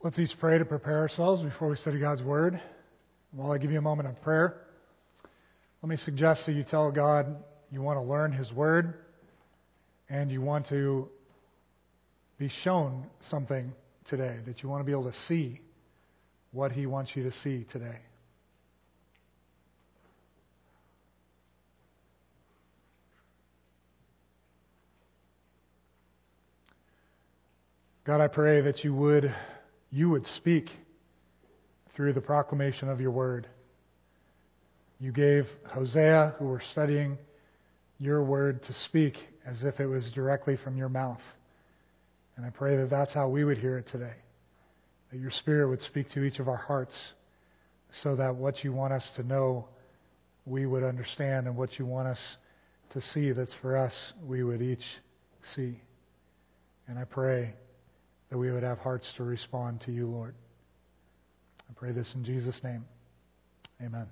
Let's each pray to prepare ourselves before we study God's Word. While I give you a moment of prayer, let me suggest that you tell God you want to learn His Word and you want to be shown something today, that you want to be able to see what He wants you to see today. God, I pray that you would speak through the proclamation of your word. You gave Hosea, who were studying your word, to speak as if it was directly from your mouth. And I pray that that's how we would hear it today. That your Spirit would speak to each of our hearts so that what you want us to know, we would understand, and what you want us to see that's for us, we would each see. And I pray that we would have hearts to respond to you, Lord. I pray this in Jesus' name. Amen.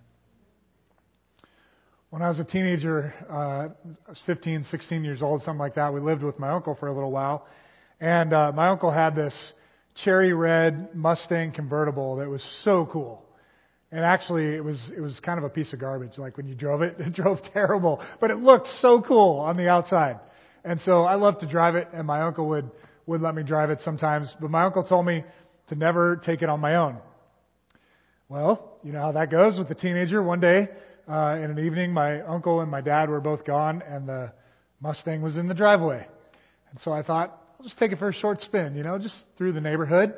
When I was a teenager, I was 15, 16 years old, something like that, we lived with my uncle for a little while. And my uncle had this cherry red Mustang convertible that was so cool. And actually, it was kind of a piece of garbage. Like when you drove it, it drove terrible. But it looked so cool on the outside. And so I loved to drive it, and my uncle would let me drive it sometimes. But my uncle told me to never take it on my own. Well, you know how that goes with a teenager. One day, in an evening, my uncle and my dad were both gone, and the Mustang was in the driveway. And so I thought, I'll just take it for a short spin, just through the neighborhood.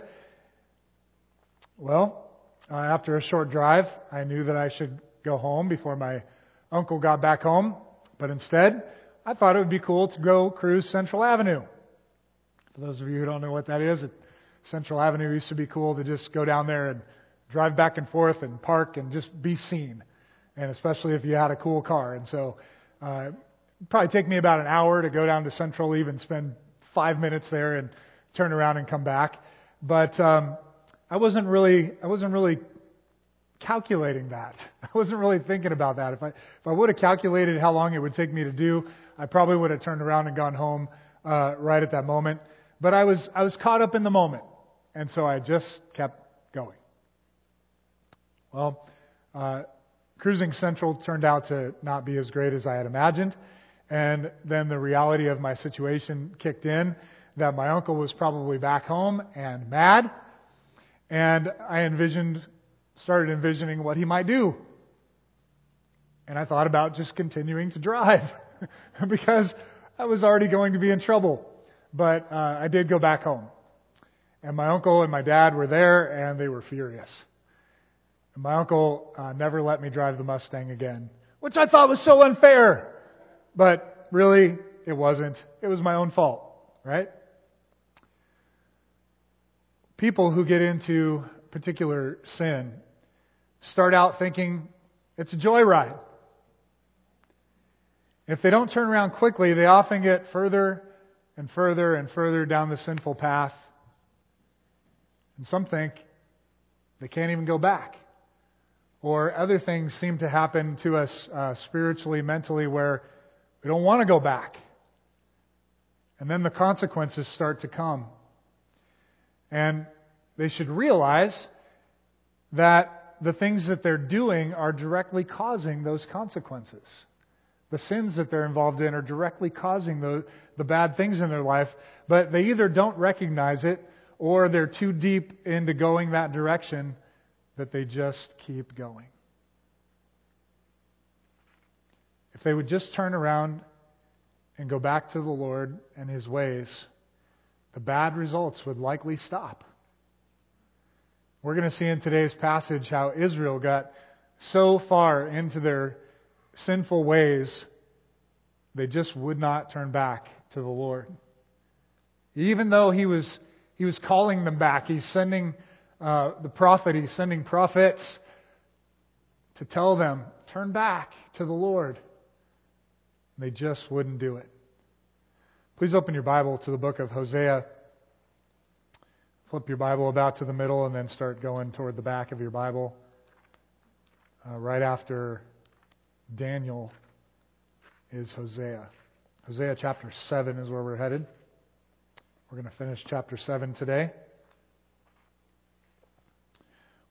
Well, after a short drive, I knew that I should go home before my uncle got back home. But instead, I thought it would be cool to go cruise Central Avenue. For those of you who don't know what that is, Central Avenue used to be cool to just go down there and drive back and forth and park and just be seen. And especially if you had a cool car. And so it'd probably take me about an hour to go down to Central, even spend 5 minutes there and turn around and come back. But I wasn't really calculating that. I wasn't really thinking about that. If I would have calculated how long it would take me to do, I probably would have turned around and gone home right at that moment. But I was caught up in the moment, and so I just kept going. Well, cruising Central turned out to not be as great as I had imagined, and then the reality of my situation kicked in, that my uncle was probably back home and mad, and I started envisioning what he might do. And I thought about just continuing to drive because I was already going to be in trouble. But I did go back home. And my uncle and my dad were there, and they were furious. And my uncle never let me drive the Mustang again, which I thought was so unfair. But really, it wasn't. It was my own fault, right? People who get into particular sin start out thinking it's a joyride. If they don't turn around quickly, they often get further and further and further down the sinful path. And some think they can't even go back. Or other things seem to happen to us spiritually, mentally, where we don't want to go back. And then the consequences start to come. And they should realize that the things that they're doing are directly causing those consequences. The sins that they're involved in are directly causing the bad things in their life, but they either don't recognize it or they're too deep into going that direction that they just keep going. If they would just turn around and go back to the Lord and His ways, the bad results would likely stop. We're going to see in today's passage how Israel got so far into their sinful ways, they just would not turn back to the Lord. Even though He was calling them back, He's sending He's sending prophets to tell them, turn back to the Lord. They just wouldn't do it. Please open your Bible to the book of Hosea. Flip your Bible about to the middle and then start going toward the back of your Bible. Right after Daniel is Hosea. Hosea chapter 7 is where we're headed. We're going to finish chapter 7 today.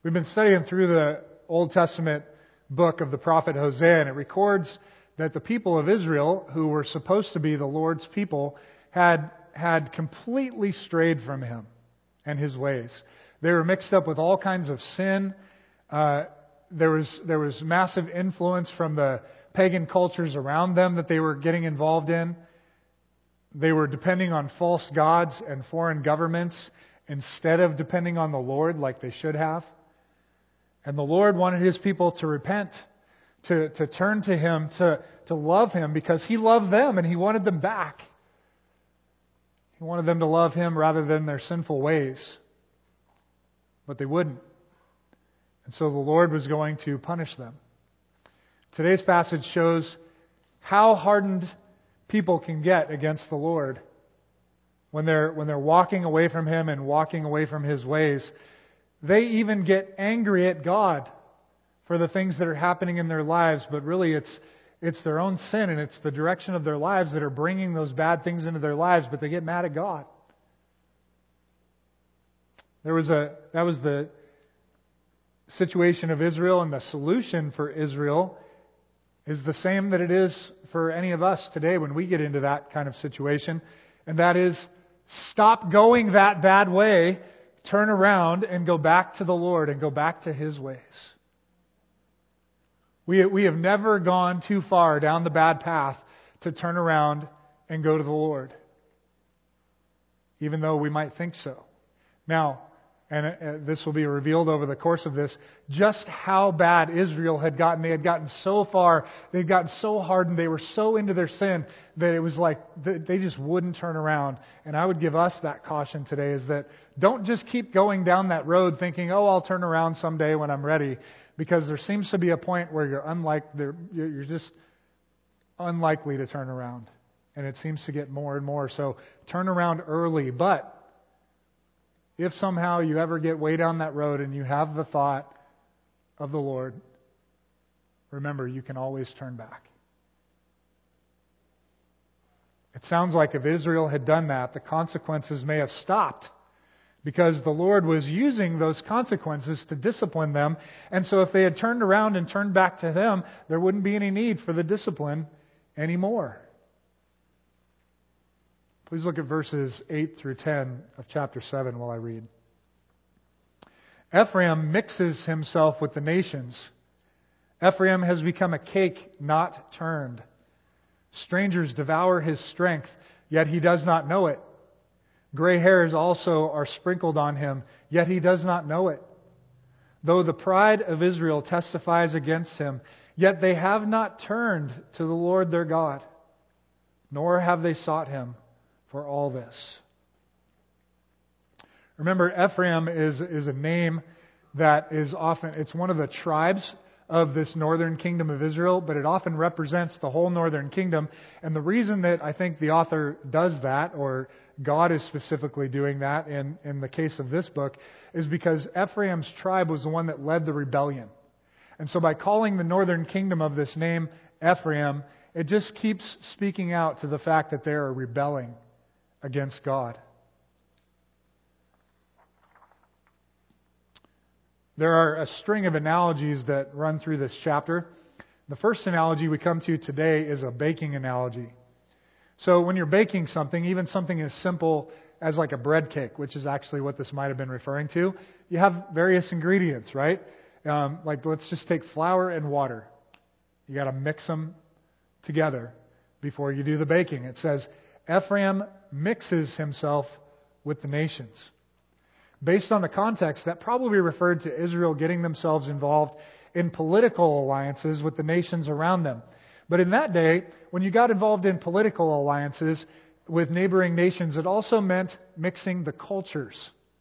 We've been studying through the Old Testament book of the prophet Hosea, and it records that the people of Israel, who were supposed to be the Lord's people, had completely strayed from Him and His ways. They were mixed up with all kinds of sin. There was massive influence from the pagan cultures around them that they were getting involved in. They were depending on false gods and foreign governments instead of depending on the Lord like they should have. And the Lord wanted His people to repent, to turn to Him, to love Him, because He loved them and He wanted them back. He wanted them to love Him rather than their sinful ways. But they wouldn't. And so the Lord was going to punish them. Today's passage shows how hardened people can get against the Lord when they're walking away from Him and walking away from His ways. They even get angry at God for the things that are happening in their lives, but really it's their own sin and it's the direction of their lives that are bringing those bad things into their lives, but they get mad at God. That was the situation of Israel, and the solution for Israel is the same that it is for any of us today when we get into that kind of situation, and that is stop going that bad way, turn around and go back to the Lord and go back to His ways. We have never gone too far down the bad path to turn around and go to the Lord, even though we might think so. Now, and this will be revealed over the course of this, just how bad Israel had gotten. They had gotten so far, they had gotten so hardened, they were so into their sin that it was like they just wouldn't turn around. And I would give us that caution today, is that don't just keep going down that road thinking, oh, I'll turn around someday when I'm ready, because there seems to be a point where you're just unlikely to turn around. And it seems to get more and more. So turn around early. But if somehow you ever get way down that road and you have the thought of the Lord, remember, you can always turn back. It sounds like if Israel had done that, the consequences may have stopped, because the Lord was using those consequences to discipline them. And so if they had turned around and turned back to Him, there wouldn't be any need for the discipline anymore. Please look at verses 8 through 10 of chapter 7 while I read. Ephraim mixes himself with the nations. Ephraim has become a cake not turned. Strangers devour his strength, yet he does not know it. Gray hairs also are sprinkled on him, yet he does not know it. Though the pride of Israel testifies against him, yet they have not turned to the Lord their God, nor have they sought Him for all this. Remember, Ephraim is a name that is often, it's one of the tribes of this northern kingdom of Israel, but it often represents the whole northern kingdom. And the reason that I think the author does that, or God is specifically doing that in the case of this book, is because Ephraim's tribe was the one that led the rebellion. And so by calling the northern kingdom of this name Ephraim, it just keeps speaking out to the fact that they are rebelling against God. There are a string of analogies that run through this chapter. The first analogy we come to today is a baking analogy. So when you're baking something, even something as simple as like a bread cake, which is actually what this might have been referring to, you have various ingredients, right? Like let's just take flour and water. You got to mix them together before you do the baking. It says, Ephraim mixes himself with the nations. Based on the context, that probably referred to Israel getting themselves involved in political alliances with the nations around them. But in that day, when you got involved in political alliances with neighboring nations, it also meant mixing the cultures.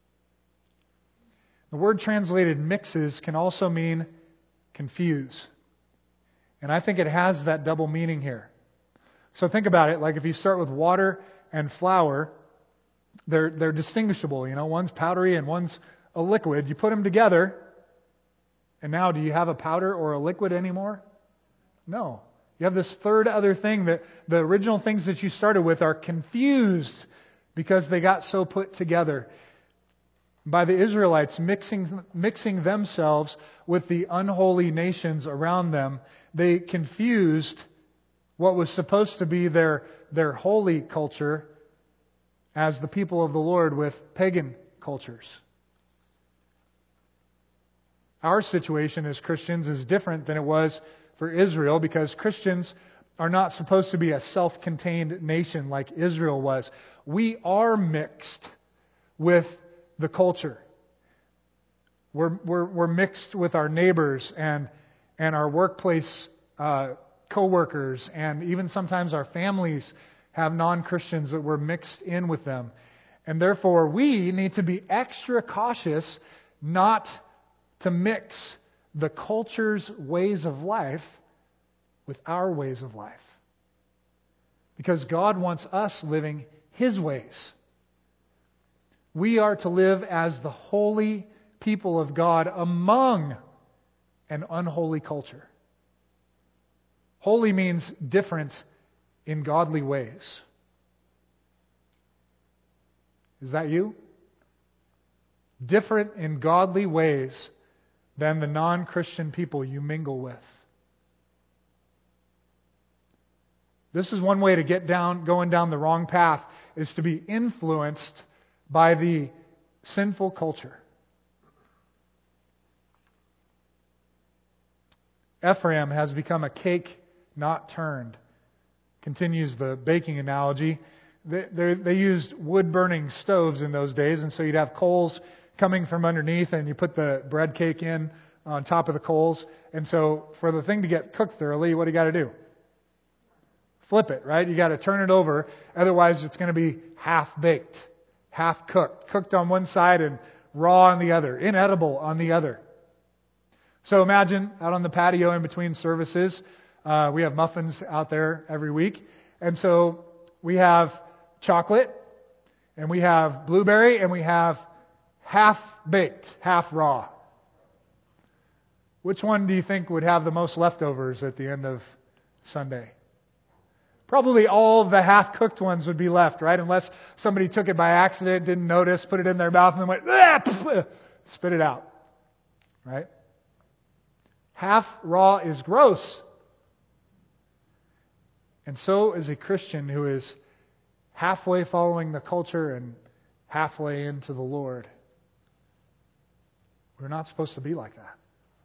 The word translated mixes can also mean confuse. And I think it has that double meaning here. So think about it, like if you start with water and flour, they're distinguishable. You know, one's powdery and one's a liquid. You put them together, and now do you have a powder or a liquid anymore? No. You have this third other thing that the original things that you started with are confused because they got so put together. by the Israelites mixing themselves with the unholy nations around them. They confused what was supposed to be their holy culture as the people of the Lord with pagan cultures. Our situation as Christians is different than it was for Israel, because Christians are not supposed to be a self-contained nation like Israel was. We are mixed with the culture. We're mixed with our neighbors and our workplace co-workers, and even sometimes our families have non-Christians that we're mixed in with them. And therefore we need to be extra cautious not to mix the culture's ways of life with our ways of life. Because God wants us living His ways. We are to live as the holy people of God among an unholy culture. Holy means different in godly ways. Is that you? Different in godly ways than the non-Christian people you mingle with. This is one way to get going down the wrong path, is to be influenced by the sinful culture. Ephraim has become a cake not turned. Continues the baking analogy. They used wood-burning stoves in those days, and so you'd have coals coming from underneath, and you put the bread cake in on top of the coals. And so for the thing to get cooked thoroughly, what do you got to do? Flip it, right? You got to turn it over. Otherwise, it's going to be half-baked, half-cooked. Cooked on one side and raw on the other. Inedible on the other. So imagine out on the patio in between services, we have muffins out there every week. And so we have chocolate, and we have blueberry, and we have half-baked, half-raw. Which one do you think would have the most leftovers at the end of Sunday? Probably all of the half-cooked ones would be left, right? Unless somebody took it by accident, didn't notice, put it in their mouth, and then went, spit it out. Right? Half raw is gross. And so is a Christian who is halfway following the culture and halfway into the Lord. We're not supposed to be like that.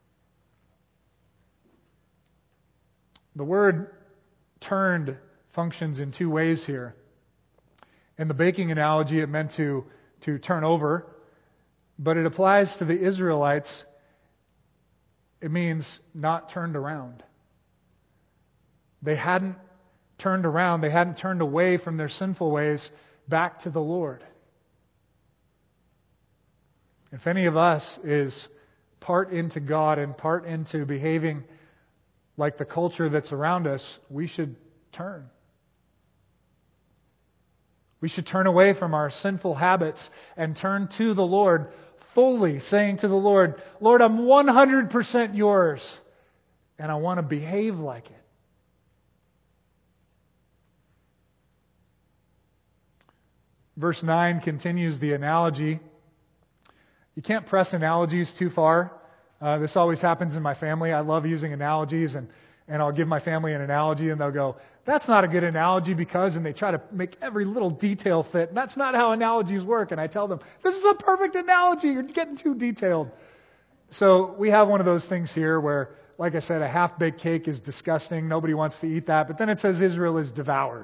The word turned functions in two ways here. In the baking analogy, it meant to turn over, but it applies to the Israelites. It means not turned around. They hadn't turned around. They hadn't turned away from their sinful ways back to the Lord. If any of us is part into God and part into behaving like the culture that's around us, we should turn. We should turn away from our sinful habits and turn to the Lord fully, saying to the Lord, Lord, I'm 100% yours, and I want to behave like it. Verse 9 continues the analogy. You can't press analogies too far. This always happens in my family. I love using analogies, and I'll give my family an analogy, and they'll go, that's not a good analogy because, and they try to make every little detail fit. That's not how analogies work. And I tell them, this is a perfect analogy. You're getting too detailed. So we have one of those things here where, like I said, a half-baked cake is disgusting. Nobody wants to eat that. But then it says Israel is devoured.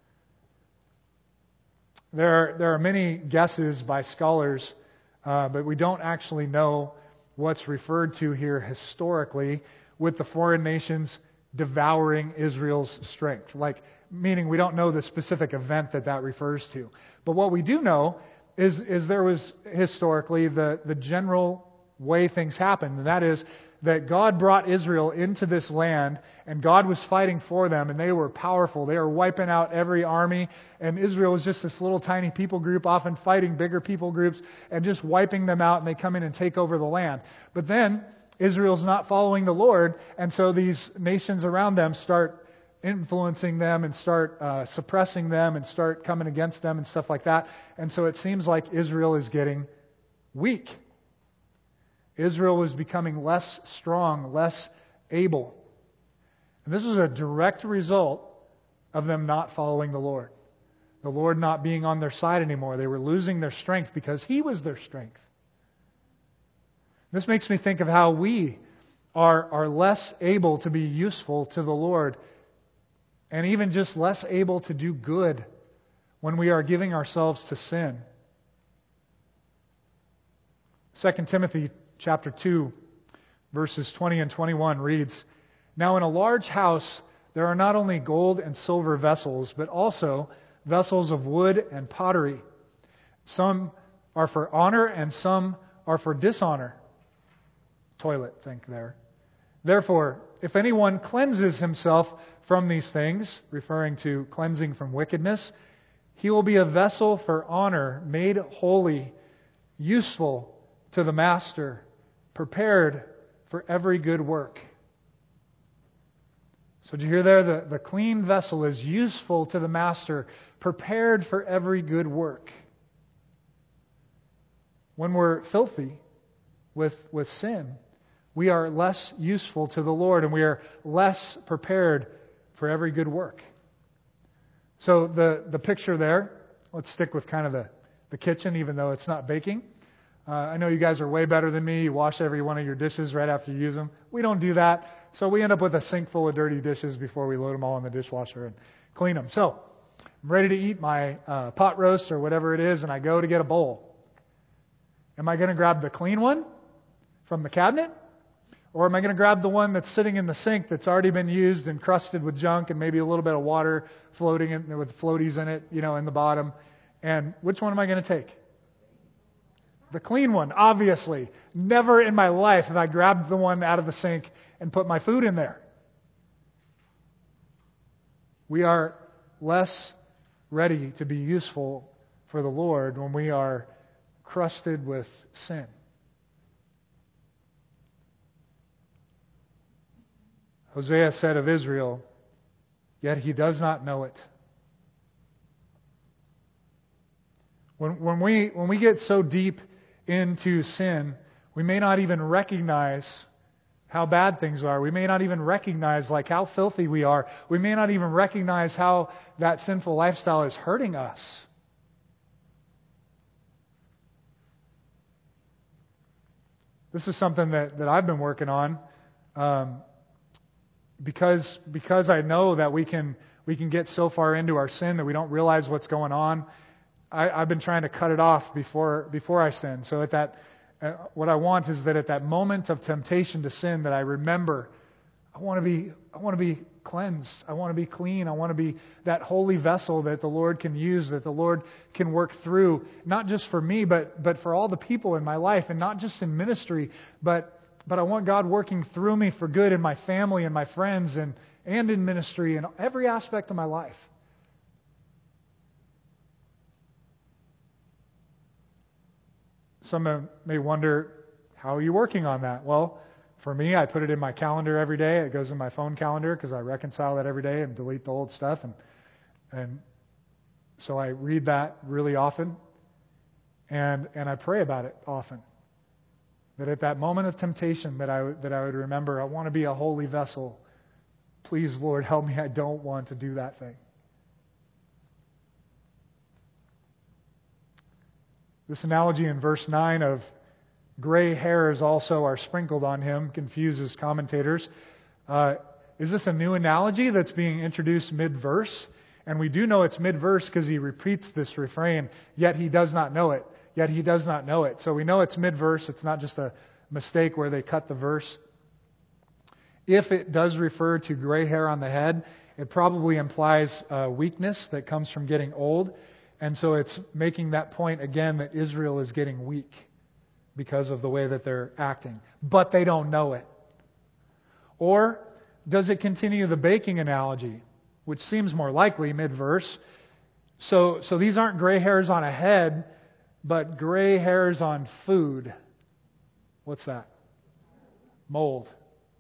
There are many guesses by scholars, but we don't actually know what's referred to here historically with the foreign nations devouring Israel's strength. Meaning we don't know the specific event that refers to. But what we do know is there was historically the general way things happened. And that is that God brought Israel into this land, and God was fighting for them, and they were powerful. They were wiping out every army, and Israel was just this little tiny people group, often fighting bigger people groups, and just wiping them out, and they come in and take over the land. But then Israel's not following the Lord, and so these nations around them start influencing them and start suppressing them and start coming against them and stuff like that. And so it seems like Israel is getting weak. Israel was becoming less strong, less able. And this was a direct result of them not following the Lord. The Lord not being on their side anymore. They were losing their strength because He was their strength. This makes me think of how we are less able to be useful to the Lord, and even just less able to do good when we are giving ourselves to sin. 2 Timothy chapter 2, verses 20 and 21 reads, "Now in a large house there are not only gold and silver vessels, but also vessels of wood and pottery. Some are for honor and some are for dishonor." Toilet, think there. "Therefore, if anyone cleanses himself from these things," referring to cleansing from wickedness, "he will be a vessel for honor, made holy, useful to the master, prepared for every good work." So did you hear there? The clean vessel is useful to the master, prepared for every good work. When we're filthy with sin, we are less useful to the Lord, and we are less prepared for every good work. So the picture there, let's stick with kind of the kitchen, even though it's not baking. I know you guys are way better than me. You wash every one of your dishes right after you use them. We don't do that. So we end up with a sink full of dirty dishes before we load them all in the dishwasher and clean them. So I'm ready to eat my pot roast or whatever it is, and I go to get a bowl. Am I going to grab the clean one from the cabinet? Or am I going to grab the one that's sitting in the sink that's already been used and crusted with junk and maybe a little bit of water floating in, with floaties in it, in the bottom? And which one am I going to take? The clean one, obviously. Never in my life have I grabbed the one out of the sink and put my food in there. We are less ready to be useful for the Lord when we are crusted with sin. Hosea said of Israel, "Yet he does not know it." When we get so deep into sin, we may not even recognize how bad things are. We may not even recognize how filthy we are. We may not even recognize how that sinful lifestyle is hurting us. This is something that I've been working on. Because I know that we can get so far into our sin that we don't realize what's going on. I've been trying to cut it off before I sin. So what I want is that at that moment of temptation to sin, that I remember I want to be cleansed. I want to be clean. I want to be that holy vessel that the Lord can use, that the Lord can work through, not just for me, but for all the people in my life, and not just in ministry, but I want God working through me for good in my family and my friends and in ministry and every aspect of my life. Some may wonder, how are you working on that? Well, for me, I put it in my calendar every day. It goes in my phone calendar because I reconcile that every day and delete the old stuff. And so I read that really often. And I pray about it often. That at that moment of temptation that I would remember, I want to be a holy vessel. Please, Lord, help me. I don't want to do that thing. This analogy in verse 9 of gray hairs also are sprinkled on him confuses commentators. Is this a new analogy that's being introduced mid-verse? And we do know it's mid-verse because he repeats this refrain, "Yet he does not know it. Yet he does not know it." So we know it's mid-verse. It's not just a mistake where they cut the verse. If it does refer to gray hair on the head, it probably implies weakness that comes from getting old. And so it's making that point again that Israel is getting weak because of the way that they're acting. But they don't know it. Or does it continue the baking analogy, which seems more likely mid-verse? So these aren't gray hairs on a head, but gray hairs on food. What's that? Mold.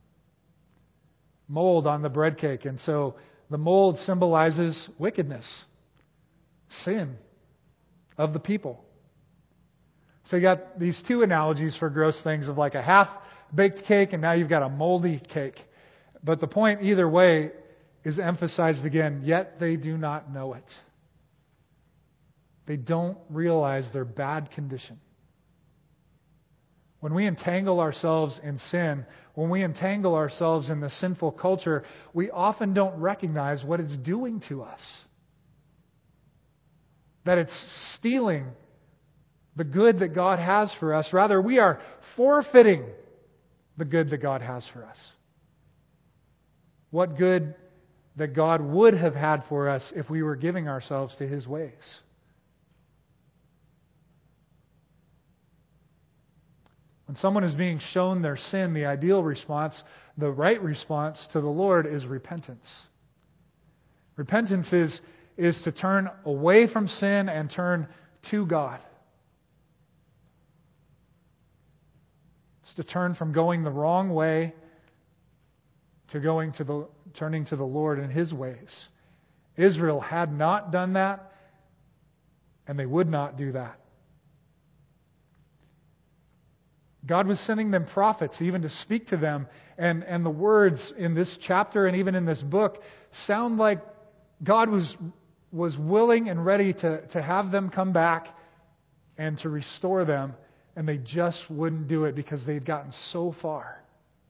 Mold on the bread cake. And so the mold symbolizes wickedness, sin of the people. So you got these two analogies for gross things of like a half-baked cake and now you've got a moldy cake. But the point either way is emphasized again, yet they do not know it. They don't realize their bad condition. When we entangle ourselves in sin, when we entangle ourselves in the sinful culture, we often don't recognize what it's doing to us. That it's stealing the good that God has for us. Rather, we are forfeiting the good that God has for us. What good that God would have had for us if we were giving ourselves to His ways. When someone is being shown their sin, the ideal response, the right response to the Lord is repentance. Repentance is to turn away from sin and turn to God. It's to turn from going the wrong way to turning to the Lord and His ways. Israel had not done that, and they would not do that. God was sending them prophets even to speak to them, and the words in this chapter and even in this book sound like God was willing and ready to have them come back and to restore them, and they just wouldn't do it because they'd gotten so far.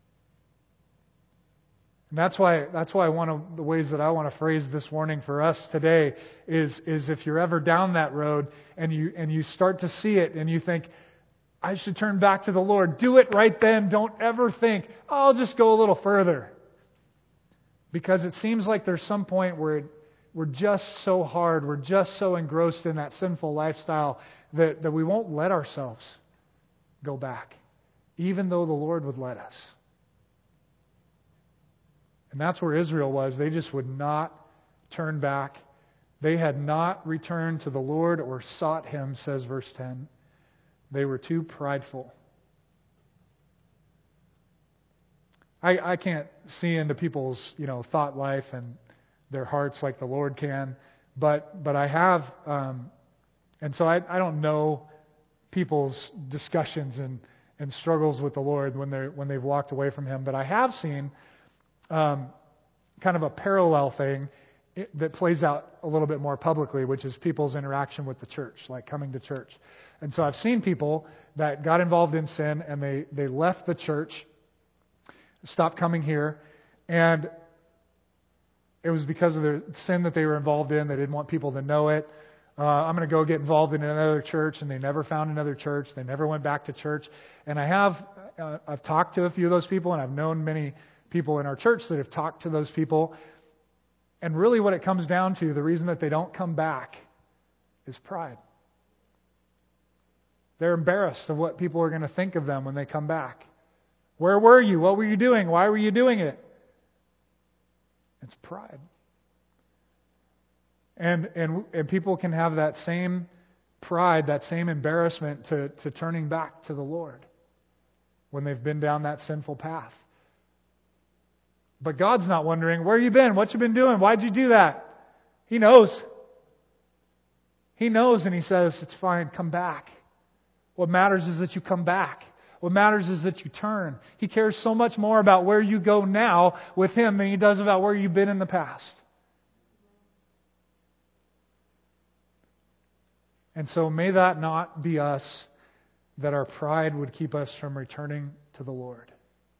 And that's why one of the ways that I want to phrase this warning for us today is if you're ever down that road and you start to see it and you think, I should turn back to the Lord, do it right then. Don't ever think, I'll just go a little further. Because it seems like there's some point where we're just so hard, we're just so engrossed in that sinful lifestyle that we won't let ourselves go back, even though the Lord would let us. And that's where Israel was. They just would not turn back. They had not returned to the Lord or sought Him, says verse 10. They were too prideful. I can't see into people's thought life and their hearts like the Lord can, but I have, and so I don't know people's discussions and struggles with the Lord when they've walked away from Him. But I have seen kind of a parallel thing that plays out a little bit more publicly, which is people's interaction with the church, like coming to church. And so I've seen people that got involved in sin and they left the church, stopped coming here, and it was because of the sin that they were involved in. They didn't want people to know it. I'm going to go get involved in another church, and they never found another church. They never went back to church. And I've talked to a few of those people, and I've known many people in our church that have talked to those people. And really what it comes down to, the reason that they don't come back is pride. They're embarrassed of what people are going to think of them when they come back. Where were you? What were you doing? Why were you doing it? It's pride. And people can have that same pride, that same embarrassment to turning back to the Lord when they've been down that sinful path. But God's not wondering, where you been? What you been doing? Why'd you do that? He knows. He knows, and He says, it's fine, come back. What matters is that you come back. What matters is that you turn. He cares so much more about where you go now with Him than He does about where you've been in the past. And so may that not be us, that our pride would keep us from returning to the Lord.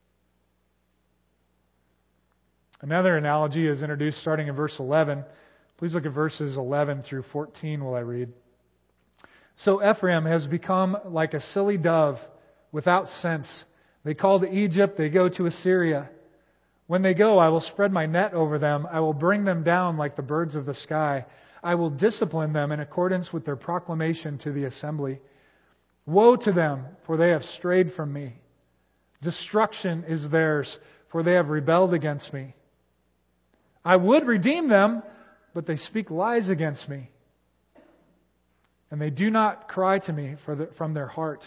Another analogy is introduced starting in verse 11. Please look at verses 11 through 14 while I read. So Ephraim has become like a silly dove without sense. They call to Egypt, they go to Assyria. When they go, I will spread my net over them. I will bring them down like the birds of the sky. I will discipline them in accordance with their proclamation to the assembly. Woe to them, for they have strayed from me. Destruction is theirs, for they have rebelled against me. I would redeem them, but they speak lies against me. And they do not cry to me from their heart.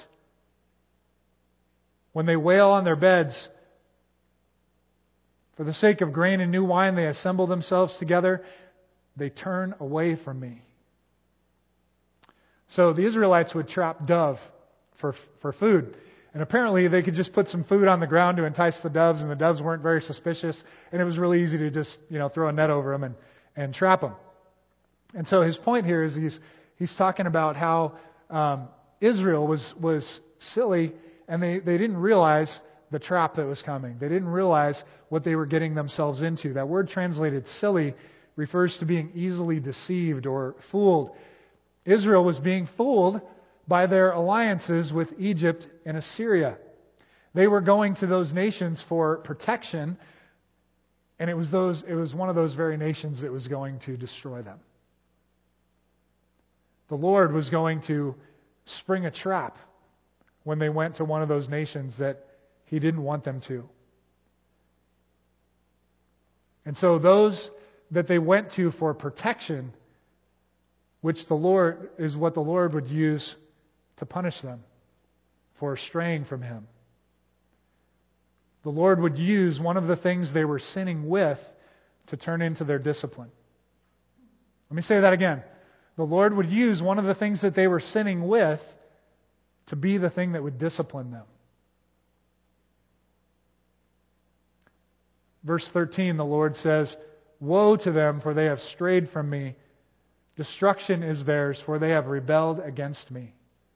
When they wail on their beds, for the sake of grain and new wine, they assemble themselves together. They turn away from me. So the Israelites would trap dove for food. And apparently they could just put some food on the ground to entice the doves, and the doves weren't very suspicious, and it was really easy to just, throw a net over them and trap them. And so his point here is he's talking about how Israel was silly, and they didn't realize the trap that was coming. They didn't realize what they were getting themselves into. That word translated silly refers to being easily deceived or fooled. Israel was being fooled by their alliances with Egypt and Assyria. They were going to those nations for protection, and it was one of those very nations that was going to destroy them. The Lord was going to spring a trap when they went to one of those nations that He didn't want them to. And so those that they went to for protection, which is what the Lord would use to punish them for straying from Him. The Lord would use one of the things they were sinning with to turn into their discipline. Let me say that again. The Lord would use one of the things that they were sinning with to be the thing that would discipline them. Verse 13, the Lord says, "Woe to them, for they have strayed from me. Destruction is theirs, for they have rebelled against me."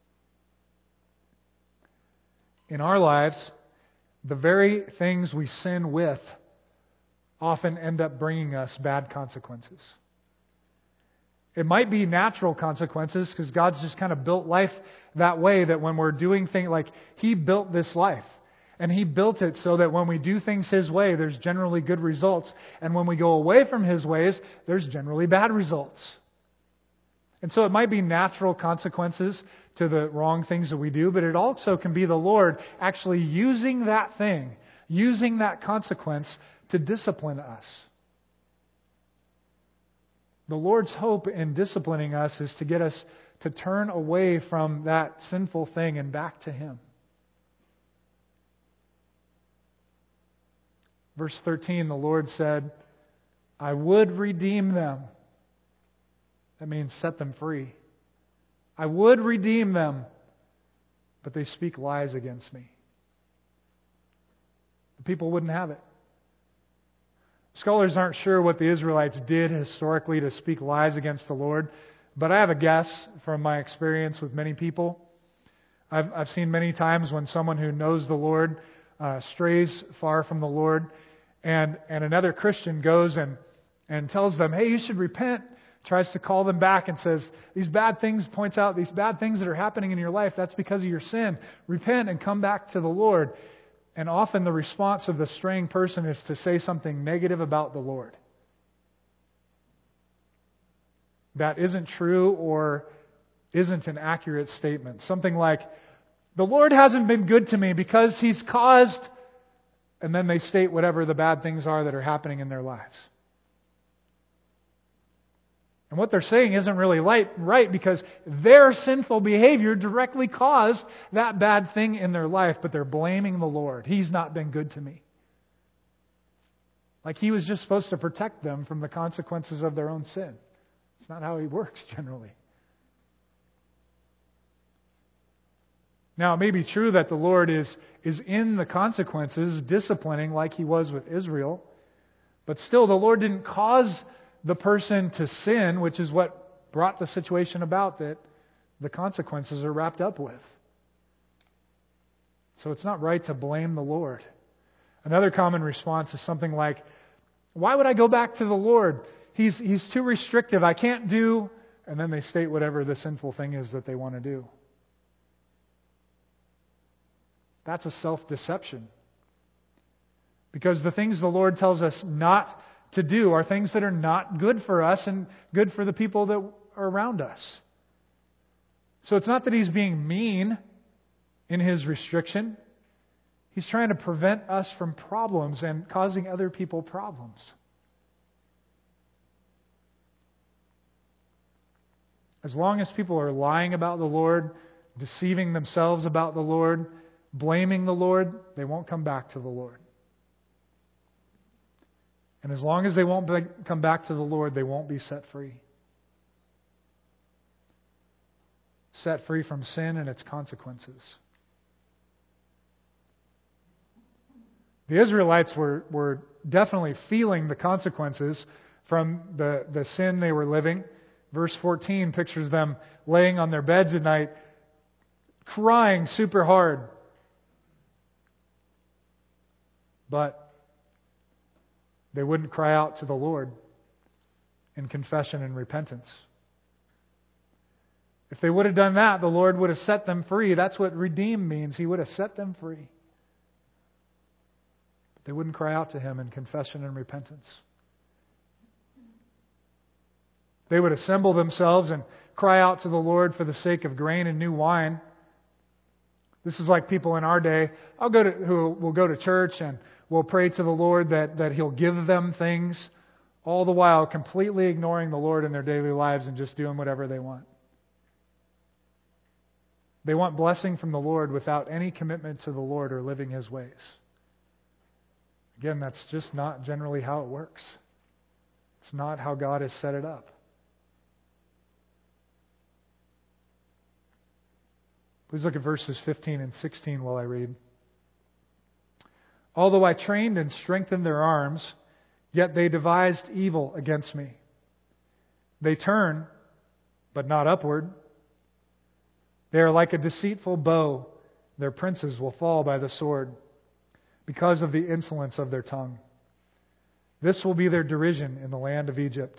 In our lives, the very things we sin with often end up bringing us bad consequences. It might be natural consequences because God's just kind of built life that way, that when we're doing things like He built this life. And He built it so that when we do things His way, there's generally good results. And when we go away from His ways, there's generally bad results. And so it might be natural consequences to the wrong things that we do, but it also can be the Lord actually using that thing, using that consequence to discipline us. The Lord's hope in disciplining us is to get us to turn away from that sinful thing and back to Him. Verse 13, the Lord said, "I would redeem them." That means set them free. "I would redeem them, but they speak lies against me." The people wouldn't have it. Scholars aren't sure what the Israelites did historically to speak lies against the Lord, but I have a guess from my experience with many people. I've seen many times when someone who knows the Lord strays far from the Lord, and another Christian goes and tells them, "Hey, you should repent," tries to call them back and says, points out these bad things that are happening in your life, that's because of your sin. Repent and come back to the Lord. And often the response of the straying person is to say something negative about the Lord. That isn't true or isn't an accurate statement. Something like, "The Lord hasn't been good to me because He's caused," and then they state whatever the bad things are that are happening in their lives. And what they're saying isn't really right because their sinful behavior directly caused that bad thing in their life, but they're blaming the Lord. "He's not been good to me." Like He was just supposed to protect them from the consequences of their own sin. It's not how He works generally. Now, it may be true that the Lord is in the consequences, disciplining like He was with Israel, but still the Lord didn't cause the person to sin, which is what brought the situation about that the consequences are wrapped up with. So it's not right to blame the Lord. Another common response is something like, "Why would I go back to the Lord? He's too restrictive. I can't do," and then they state whatever the sinful thing is that they want to do. That's a self-deception. Because the things the Lord tells us not to do are things that are not good for us and good for the people that are around us. So it's not that He's being mean in His restriction. He's trying to prevent us from problems and causing other people problems. As long as people are lying about the Lord, deceiving themselves about the Lord, blaming the Lord, they won't come back to the Lord. And as long as they won't come back to the Lord, they won't be set free. set free from sin and its consequences. The Israelites were definitely feeling the consequences from the sin they were living. Verse 14 pictures them laying on their beds at night, crying super hard. But they wouldn't cry out to the Lord in confession and repentance. If they would have done that, the Lord would have set them free. That's what redeem means. He would have set them free. But they wouldn't cry out to Him in confession and repentance. They would assemble themselves and cry out to the Lord for the sake of grain and new wine. This is like people in our day who will go to church and will pray to the Lord that He'll give them things, all the while completely ignoring the Lord in their daily lives and just doing whatever they want. They want blessing from the Lord without any commitment to the Lord or living His ways. Again, that's just not generally how it works. It's not how God has set it up. Please look at verses 15 and 16 while I read. Although I trained and strengthened their arms, yet they devised evil against me. They turn, but not upward. They are like a deceitful bow. Their princes will fall by the sword because of the insolence of their tongue. This will be their derision in the land of Egypt.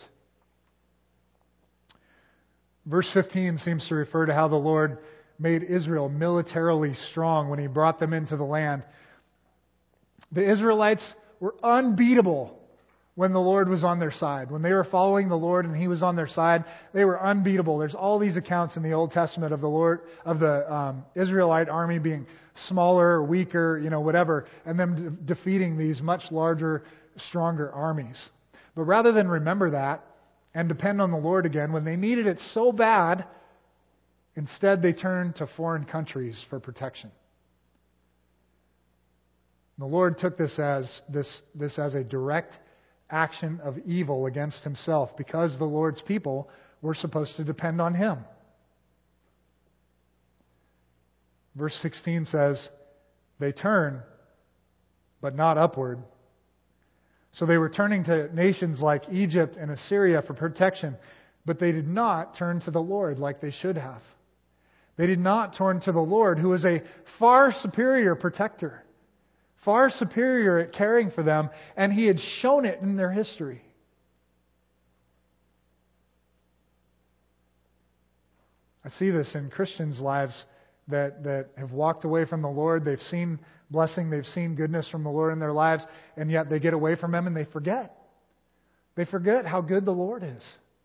Verse 15 seems to refer to how the Lord made Israel militarily strong when He brought them into the land. The Israelites were unbeatable when the Lord was on their side. When they were following the Lord and He was on their side, they were unbeatable. There's all these accounts in the Old Testament of the Israelite army being smaller, weaker, whatever, and them defeating these much larger, stronger armies. But rather than remember that and depend on the Lord again, when they needed it so bad, instead they turned to foreign countries for protection. The Lord took this as a direct action of evil against Himself because the Lord's people were supposed to depend on Him. Verse 16 says, they turn, but not upward. So they were turning to nations like Egypt and Assyria for protection, but they did not turn to the Lord like they should have. They did not turn to the Lord, who is a far superior protector, far superior at caring for them, and He had shown it in their history. I see this in Christians' lives that have walked away from the Lord. They've seen blessing, they've seen goodness from the Lord in their lives, and yet they get away from Him and they forget. They forget how good the Lord is.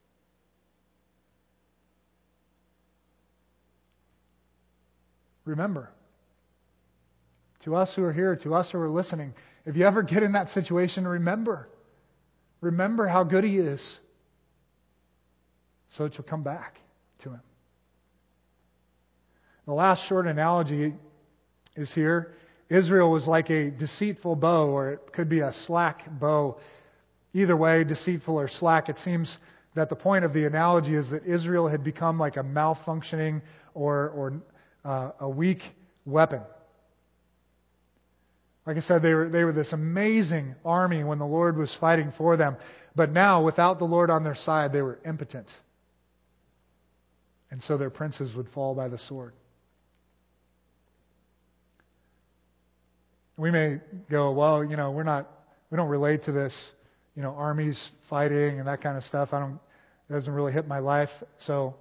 Remember, to us who are here, to us who are listening, if you ever get in that situation, remember how good He is, so that you'll come back to Him. The last short analogy is here. Israel was like a deceitful bow, or it could be a slack bow. Either way, deceitful or slack, it seems that the point of the analogy is that Israel had become like a malfunctioning or a weak weapon. Like I said, they were this amazing army when the Lord was fighting for them. But now, without the Lord on their side, they were impotent. And so their princes would fall by the sword. We may go, well, we don't relate to this, armies fighting and that kind of stuff. It doesn't really hit my life. So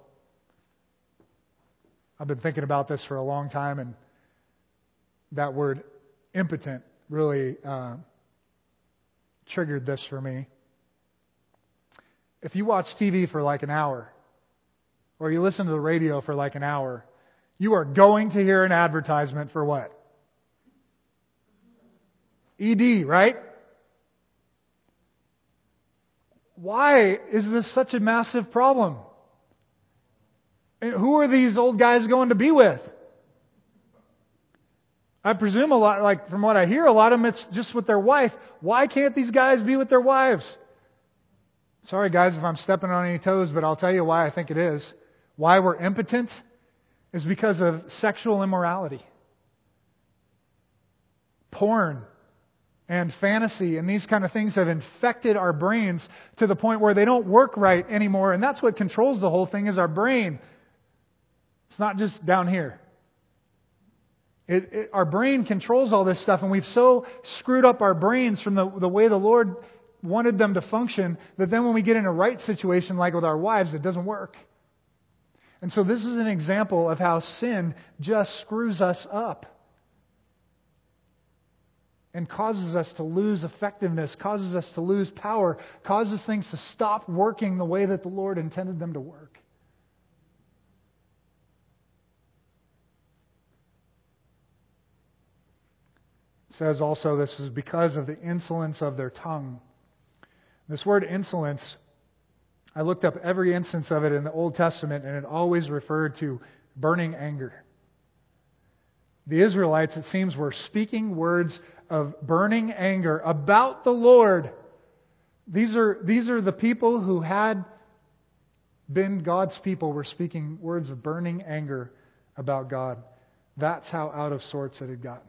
I've been thinking about this for a long time, and that word impotent really triggered this for me. If you watch TV for like an hour, or you listen to the radio for like an hour, you are going to hear an advertisement for what? ED, right? Why is this such a massive problem? And who are these old guys going to be with? I presume a lot, like from what I hear, a lot of them it's just with their wife. Why can't these guys be with their wives? Sorry guys if I'm stepping on any toes, but I'll tell you why I think it is. Why we're impotent is because of sexual immorality. Porn and fantasy and these kind of things have infected our brains to the point where they don't work right anymore. And that's what controls the whole thing, is our brain. It's not just down here. Our brain controls all this stuff, and we've so screwed up our brains from the way the Lord wanted them to function that then when we get in a right situation like with our wives, it doesn't work. And so this is an example of how sin just screws us up and causes us to lose effectiveness, causes us to lose power, causes things to stop working the way that the Lord intended them to work. It says also this is because of the insolence of their tongue. This word insolence, I looked up every instance of it in the Old Testament, and it always referred to burning anger. The Israelites, it seems, were speaking words of burning anger about the Lord. These are the people who had been God's people, were speaking words of burning anger about God. That's how out of sorts it had gotten.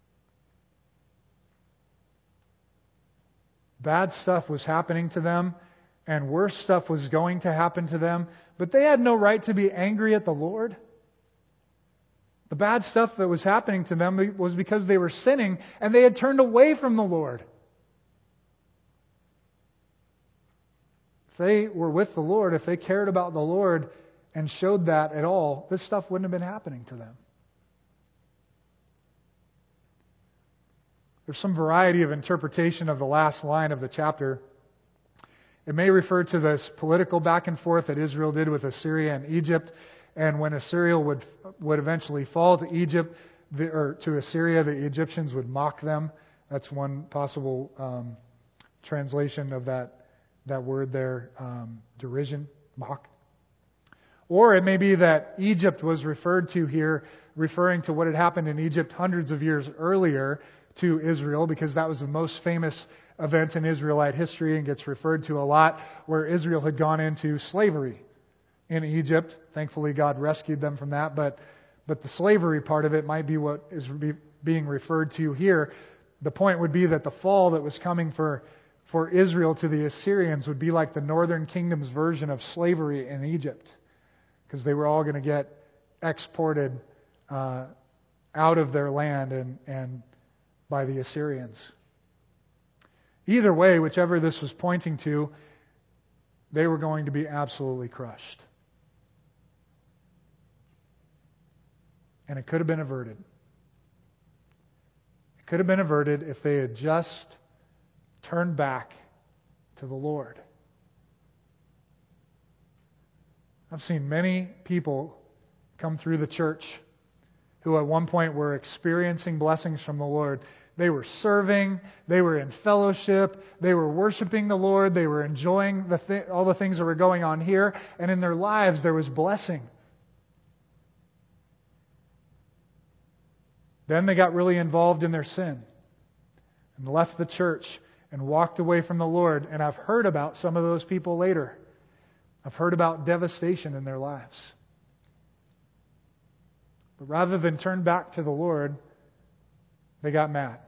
Bad stuff was happening to them, and worse stuff was going to happen to them, but they had no right to be angry at the Lord. The bad stuff that was happening to them was because they were sinning and they had turned away from the Lord. If they were with the Lord, if they cared about the Lord and showed that at all, this stuff wouldn't have been happening to them. There's some variety of interpretation of the last line of the chapter. It may refer to this political back and forth that Israel did with Assyria and Egypt. And when Assyria would eventually fall to Egypt, or to Assyria, the Egyptians would mock them. That's one possible translation of that word there, derision, mock. Or it may be that Egypt was referred to here, referring to what had happened in Egypt hundreds of years earlier to Israel, because that was the most famous event in Israelite history and gets referred to a lot, where Israel had gone into slavery in Egypt. Thankfully, God rescued them from that. But the slavery part of it might be what is being referred to here. The point would be that the fall that was coming for Israel to the Assyrians would be like the northern kingdom's version of slavery in Egypt, because they were all going to get exported out of their land and by the Assyrians. Either way, whichever this was pointing to, they were going to be absolutely crushed. And it could have been averted. It could have been averted if they had just turned back to the Lord. I've seen many people come through the church who at one point were experiencing blessings from the Lord. They were serving, they were in fellowship, they were worshiping the Lord, they were enjoying all the things that were going on here, and in their lives there was blessing. Then they got really involved in their sin and left the church and walked away from the Lord. And I've heard about some of those people later. I've heard about devastation in their lives. But rather than turn back to the Lord, they got mad.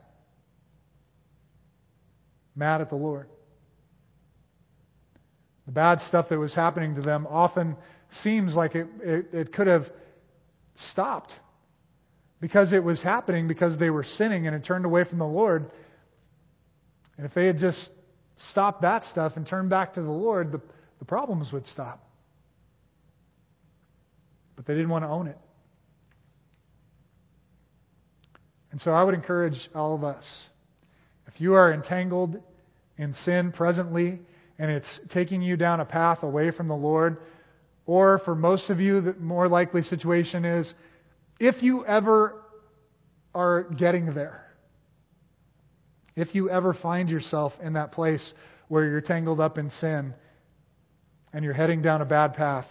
Mad at the Lord. The bad stuff that was happening to them often seems like it could have stopped, because it was happening because they were sinning and had turned away from the Lord. And if they had just stopped that stuff and turned back to the Lord, the problems would stop. But they didn't want to own it. And so I would encourage all of us, if you are entangled in sin presently and it's taking you down a path away from the Lord, or for most of you, the more likely situation is, if you ever are getting there, if you ever find yourself in that place where you're tangled up in sin and you're heading down a bad path,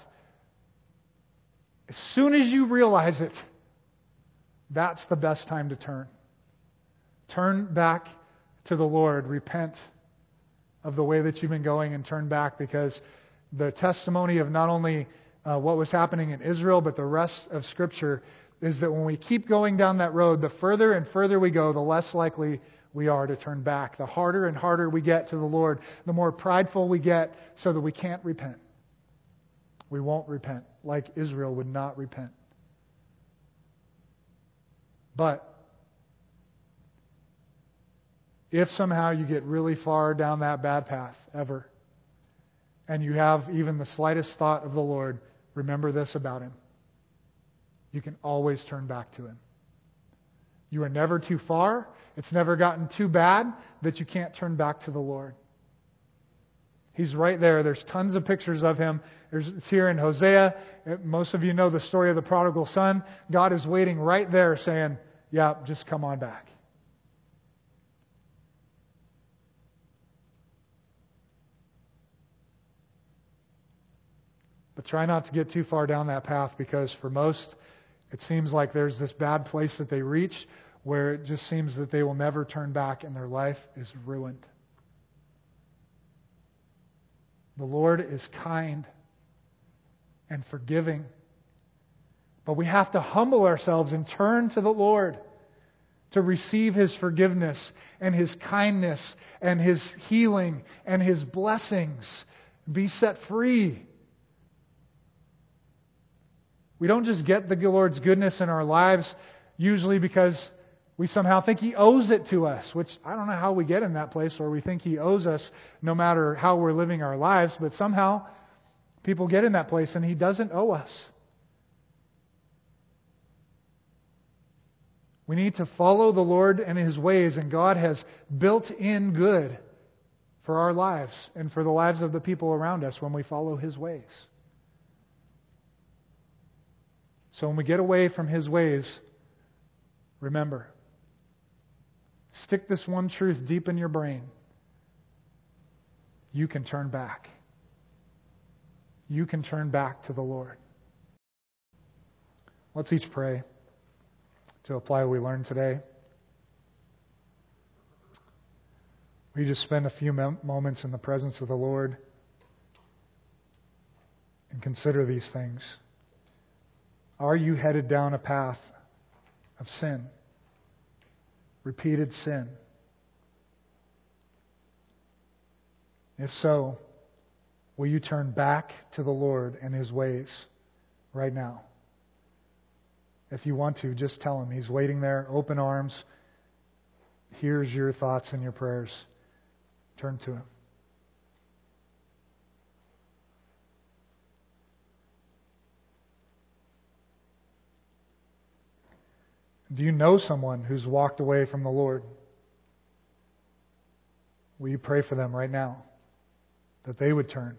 as soon as you realize it, that's the best time to turn. Turn back to the Lord. Repent of the way that you've been going and turn back, because the testimony of not only what was happening in Israel, but the rest of Scripture is that when we keep going down that road, the further and further we go, the less likely we are to turn back. The harder and harder we get to the Lord, the more prideful we get so that we can't repent. We won't repent, like Israel would not repent. But if somehow you get really far down that bad path, ever, and you have even the slightest thought of the Lord, remember this about Him. You can always turn back to Him. You are never too far. It's never gotten too bad that you can't turn back to the Lord. He's right there. There's tons of pictures of Him. It's here in Hosea. Most of you know the story of the prodigal son. God is waiting right there saying, yeah, just come on back. But try not to get too far down that path, because for most, it seems like there's this bad place that they reach where it just seems that they will never turn back and their life is ruined. The Lord is kind and forgiving. But we have to humble ourselves and turn to the Lord to receive His forgiveness and His kindness and His healing and His blessings. Be set free. We don't just get the Lord's goodness in our lives usually because we somehow think He owes it to us, which I don't know how we get in that place where we think He owes us no matter how we're living our lives, but somehow people get in that place and He doesn't owe us. We need to follow the Lord and His ways, and God has built in good for our lives and for the lives of the people around us when we follow His ways. So when we get away from His ways, remember, stick this one truth deep in your brain. You can turn back. You can turn back to the Lord. Let's each pray to apply what we learned today. We just spend a few moments in the presence of the Lord and consider these things. Are you headed down a path of sin? Repeated sin? If so, will you turn back to the Lord and His ways right now? If you want to, just tell Him. He's waiting there, open arms. Here's your thoughts and your prayers. Turn to Him. Do you know someone who's walked away from the Lord? Will you pray for them right now that they would turn?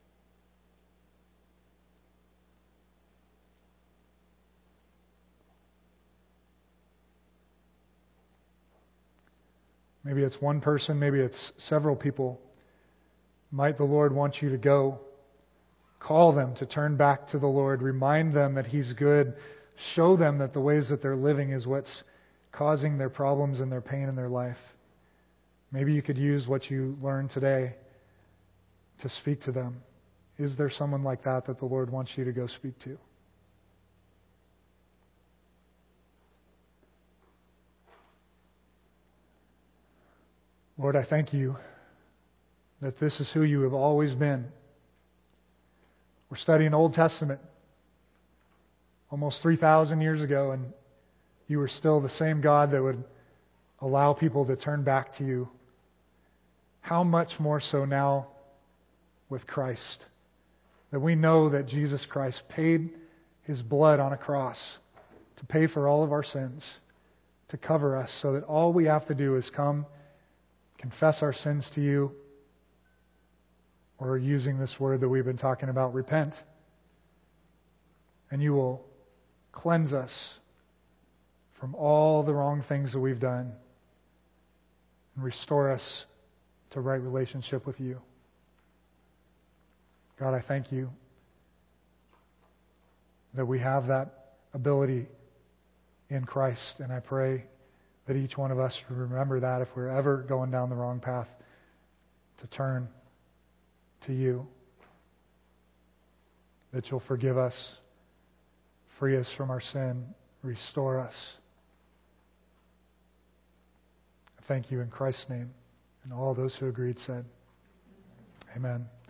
Maybe it's one person, maybe it's several people. Might the Lord want you to go? Call them to turn back to the Lord. Remind them that He's good. Show them that the ways that they're living is what's causing their problems and their pain in their life. Maybe you could use what you learned today to speak to them. Is there someone like that the Lord wants you to go speak to? Lord, I thank You that this is who You have always been. We're studying Old Testament almost 3,000 years ago, and You were still the same God that would allow people to turn back to You. How much more so now with Christ, that we know that Jesus Christ paid His blood on a cross to pay for all of our sins, to cover us, so that all we have to do is come, confess our sins to You, or using this word that we've been talking about, repent, and You will cleanse us from all the wrong things that we've done and restore us to right relationship with You. God, I thank You that we have that ability in Christ, and I pray that each one of us would remember that if we're ever going down the wrong path, to turn to You. that you'll forgive us, free us from our sin, restore us. Thank you in Christ's name. And all those who agreed said, Amen.